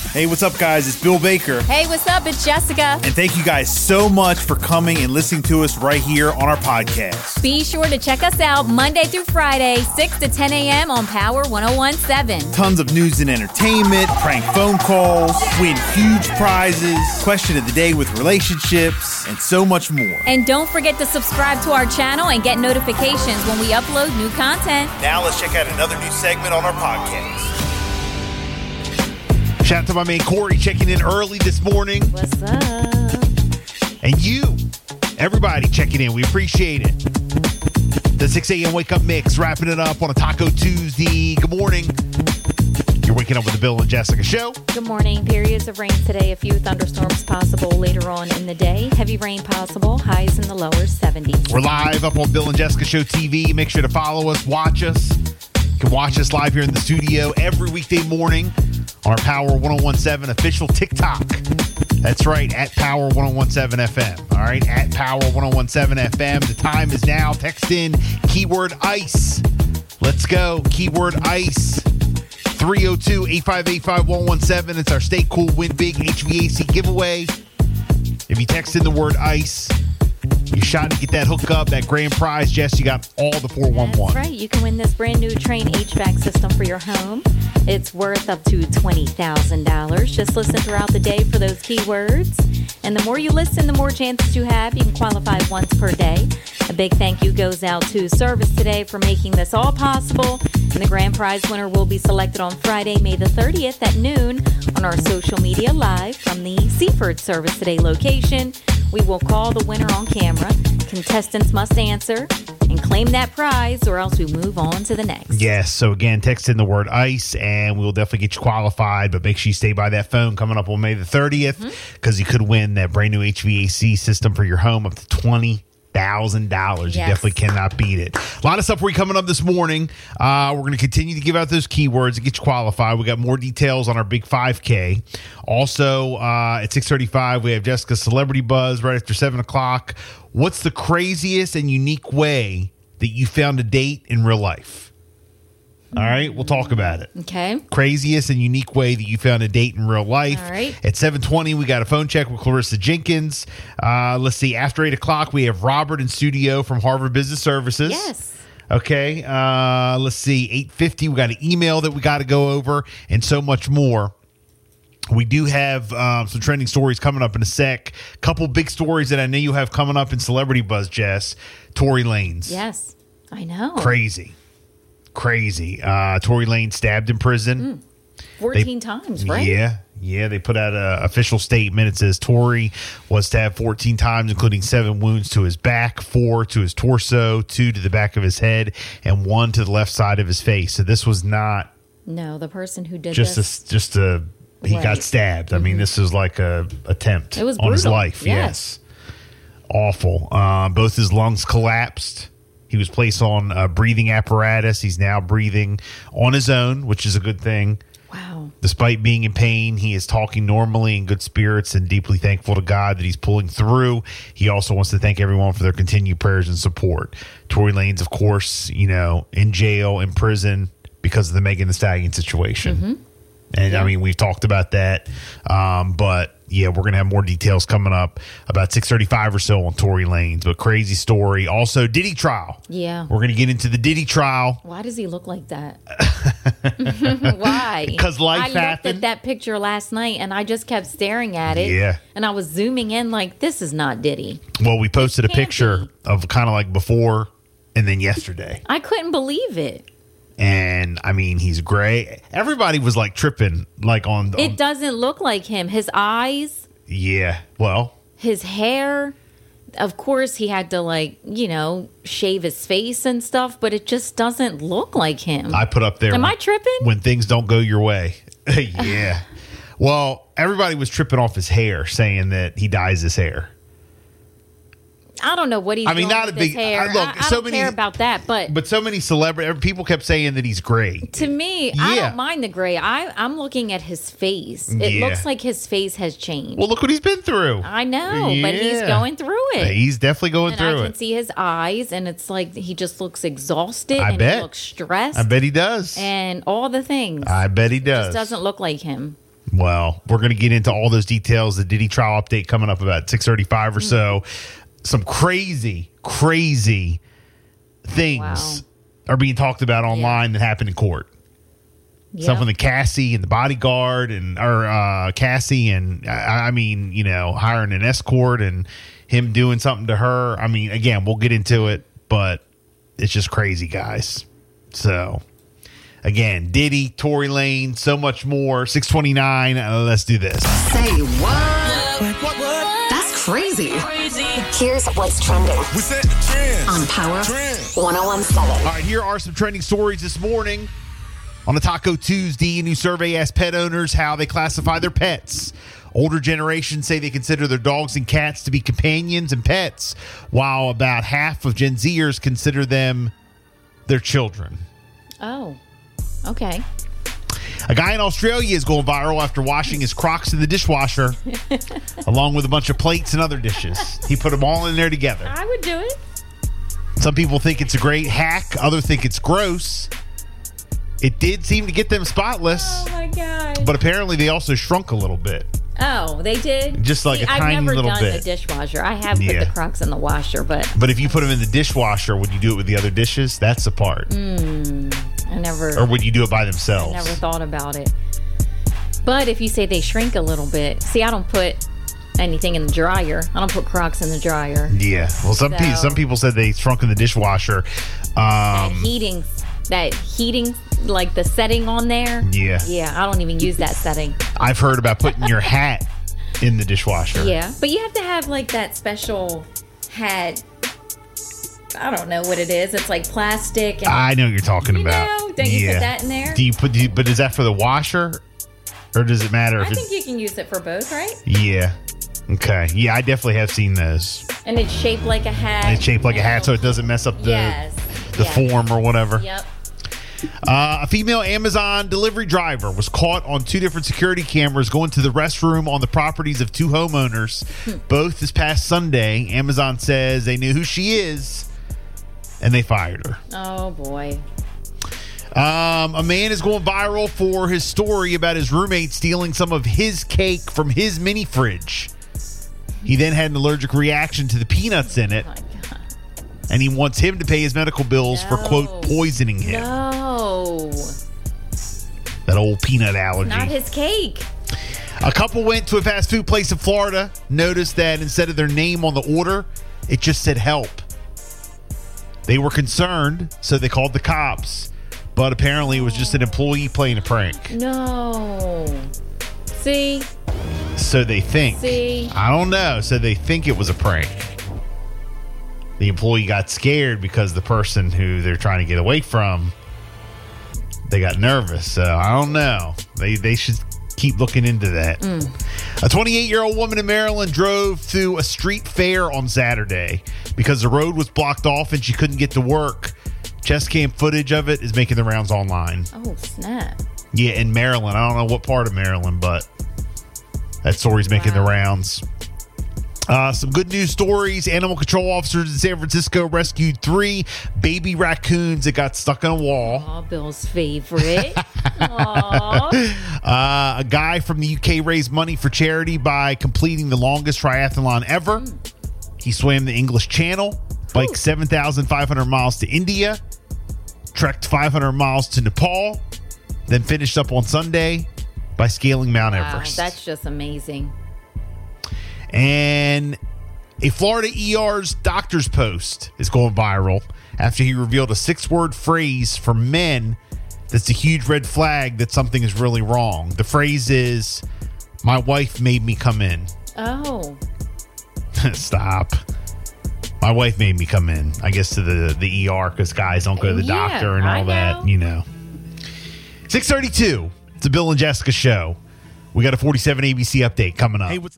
Hey, what's up, guys? It's Bill Baker. Hey, what's up? It's Jessica. And thank you guys so much for coming and listening to us right here on our podcast. Be sure to check us out Monday through Friday, 6 to 10 a.m. on Power 101.7. Tons of news and entertainment, prank phone calls, win huge prizes, question of the day with relationships, and so much more. And don't forget to subscribe to our channel and get notifications when we upload new content. Now let's check out another new segment on our podcast. Shout out to my man Corey checking in early this morning. What's up? And you, everybody checking in. We appreciate it. The 6 a.m. Wake Up Mix, wrapping it up on a Taco Tuesday. Good morning. You're waking up with the Bill and Jessica show. Good morning. Periods of rain today. A few thunderstorms possible later on in the day. Heavy rain possible. Highs in the lower 70s. We're live up on Bill and Jessica Show TV. Make sure to follow us, watch us. You can watch us live here in the studio every weekday morning on our Power 101.7 official TikTok. That's right, at Power 101.7 FM. All right, at Power 101.7 FM. The time is now. Text in keyword ICE. Let's go. Keyword ICE. 302-858-5117. It's our Stay Cool Win Big HVAC giveaway. If you text in the word ICE, you're shot to get that hookup, that grand prize. Jess, you got all the 411. That's right. You can win this brand new Train HVAC system for your home. It's worth up to $20,000. Just listen throughout the day for those keywords. And the more you listen, the more chances you have. You can qualify once per day. A big thank you goes out to Service Today for making this all possible. And the grand prize winner will be selected on Friday, May the 30th at noon on our social media live from the Seaford Service Today location. We will call the winner on camera. Contestants must answer and claim that prize, or else we move on to the next. Yes. So again, text in the word ICE and we'll definitely get you qualified, but make sure you stay by that phone coming up on May the 30th because you could win that brand new HVAC system for your home up to $20,000. Yes. You definitely cannot beat it. A lot of stuff for you coming up this morning. We're going to continue to give out those keywords and get you qualified. We got more details on our big 5K. Also, at 6:35, we have Jessica's Celebrity Buzz right after 7 o'clock. What's the craziest and unique way that you found a date in real life? All right, we'll talk about it. Okay. Craziest and unique way that you found a date in real life. All right. At 7:20, we got a phone check with Clarissa Jenkins. Let's see. After 8 o'clock, we have Robert in studio from Harvard Business Services. Yes. Okay. Let's see. 8:50, we got an email that we got to go over and so much more. We do have some trending stories coming up in a sec. Couple big stories that I know you have coming up in Celebrity Buzz, Jess. Tory Lanez. Yes. I know. Crazy. Tory Lanez stabbed in prison. 14 times, right? Yeah. They put out an official statement. It says Tory was stabbed 14 times, including 7 wounds to his back, 4 to his torso, 2 to the back of his head, and 1 to the left side of his face. So this was not No, the person who did he Right. got stabbed. I mean, this is like a attempt It was on his brutal. life. Yes. Awful. Both his lungs collapsed. He was placed on a breathing apparatus. He's now breathing on his own, which is a good thing. Wow. Despite being in pain, he is talking normally in good spirits and deeply thankful to God that he's pulling through. He also wants to thank everyone for their continued prayers and support. Tory Lanez, of course, in jail, in prison because of the Megan Thee Stallion situation. Mm-hmm. And I mean, we've talked about that. But yeah, we're going to have more details coming up about 6:35 or so on Tory Lanez. But crazy story. Also, Diddy trial. Yeah. We're going to get into the Diddy trial. Why does he look like that? Why? Because life I looked happened. at that picture last night and I just kept staring at it. Yeah. And I was zooming in like, this is not Diddy. Well, we posted a It can't picture be. of kind of like before and then yesterday. I couldn't believe it. And I mean, he's gray. Everybody was like tripping, like on. It doesn't look like him. His eyes, Yeah. Well, his hair. Of course, he had to shave his face and stuff, but it just doesn't look like him. I put up there. Am I tripping? When things don't go your way. Yeah. Well, everybody was tripping off his hair, saying that he dyes his hair. I don't know what he's doing not with a big. his hair. Look, I so don't many care about that, but so many celebrity people kept saying that he's gray. to me, Yeah. I don't mind the gray. I'm looking at his face. It Yeah. looks like his face has changed. Well, look what he's been through. I know, but he's Yeah. going through it. He's definitely going and I through can it. see his eyes, and it's like he just looks exhausted I and bet. he looks stressed I bet he does. and all the things. I bet he It does. just doesn't look like him. Well, we're going to get into all those details. The Diddy trial update coming up about 6:35 or so. Some crazy things are being talked about online that happened in court. Yep. Something with Cassie and the bodyguard Cassie and hiring an escort and him doing something to her. I mean, again, we'll get into it, but it's just crazy, guys. So, again, Diddy, Tory Lanez, so much more. 6:29. Let's do this. Say what? That's crazy. Here's what's trending. We set the trends on Power Trend. 1017. All right, here are some trending stories this morning. On a Taco Tuesday, a new survey asked pet owners how they classify their pets. Older generations say they consider their dogs and cats to be companions and pets, while about half of Gen Zers consider them their children. Oh, okay. A guy in Australia is going viral after washing his Crocs in the dishwasher, along with a bunch of plates and other dishes. He put them all in there together. I would do it. Some people think it's a great hack. Others think it's gross. It did seem to get them spotless. Oh, my God. But apparently they also shrunk a little bit. Oh, they did? Just like a tiny little I've never done bit. the dishwasher. I have put the Crocs in the washer, but... But if you put them in the dishwasher, would you do it with the other dishes? That's the part. I never... Or would you do it by themselves? I never thought about it. But if you say they shrink a little bit... See, I don't put anything in the dryer. I don't put Crocs in the dryer. Yeah. Well, some people said they shrunk in the dishwasher. That heating, like the setting on there. Yeah. Yeah, I don't even use that setting. I've heard about putting your hat in the dishwasher. Yeah, but you have to have like that special hat. I don't know what it is. It's like plastic. And, I know what you're talking about. Don't you put that in there? But is that for the washer? Or does it matter? I think you can use it for both, right? Yeah. Okay. Yeah, I definitely have seen those. And it's shaped like a hat. And it's shaped like a hat so it doesn't mess up the form or whatever. Yep. A female Amazon delivery driver was caught on 2 different security cameras going to the restroom on the properties of 2 homeowners, both this past Sunday. Amazon says they knew who she is, and they fired her. Oh, boy. A man is going viral for his story about his roommate stealing some of his cake from his mini fridge. He then had an allergic reaction to the peanuts in it. Oh, my God. And he wants him to pay his medical bills for, quote, poisoning him. No. That old peanut allergy. Not his cake. A couple went to a fast food place in Florida, noticed that instead of their name on the order, it just said help. They were concerned, so they called the cops. But apparently it was just an employee playing a prank. No. See? So they think. See? I don't know. So they think it was a prank. The employee got scared because the person who they're trying to get away from, they got nervous. So I don't know. They should keep looking into that. A 28-year-old woman in Maryland drove through a street fair on Saturday because the road was blocked off and she couldn't get to work. Chest cam footage of it is making the rounds online. Oh, snap. Yeah, in Maryland. I don't know what part of Maryland, but that story's making the rounds. Some good news stories. Animal control officers in San Francisco rescued 3 baby raccoons that got stuck in a wall. Oh, Bill's favorite. Aw. A guy from the UK raised money for charity by completing the longest triathlon ever. He swam the English Channel, biked 7,500 miles to India, trekked 500 miles to Nepal, then finished up on Sunday by scaling Mount Everest. That's just amazing. And a Florida ER's doctor's post is going viral after he revealed a 6-word phrase for men that's a huge red flag that something is really wrong. The phrase is, "My wife made me come in." Oh. Stop. My wife made me come in, I guess, to the ER because guys don't go to the doctor and all that, you know. 6:32. It's a Bill and Jessica show. We got a 47 ABC update coming up. Hey, what's